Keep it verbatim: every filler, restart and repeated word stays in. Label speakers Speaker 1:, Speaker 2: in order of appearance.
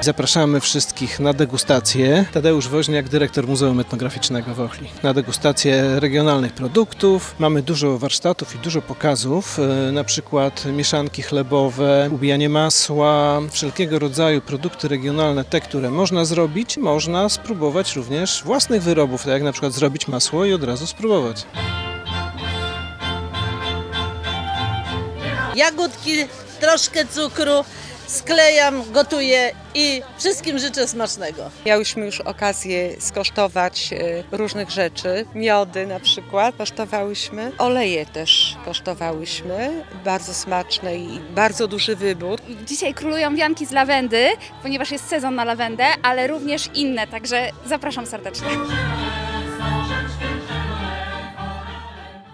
Speaker 1: Zapraszamy wszystkich na degustację. Tadeusz Woźniak, dyrektor Muzeum Etnograficznego w Ochli. Na degustację regionalnych produktów. Mamy dużo warsztatów i dużo pokazów, na przykład mieszanki chlebowe, ubijanie masła, wszelkiego rodzaju produkty regionalne, te, które można zrobić. Można spróbować również własnych wyrobów, tak jak na przykład zrobić masło i od razu spróbować.
Speaker 2: Jagódki, troszkę cukru, sklejam, gotuję i wszystkim życzę smacznego.
Speaker 3: Miałyśmy już okazję skosztować różnych rzeczy, miody na przykład kosztowałyśmy, oleje też kosztowałyśmy, bardzo smaczne i bardzo duży wybór.
Speaker 4: Dzisiaj królują wianki z lawendy, ponieważ jest sezon na lawendę, ale również inne, także zapraszam serdecznie.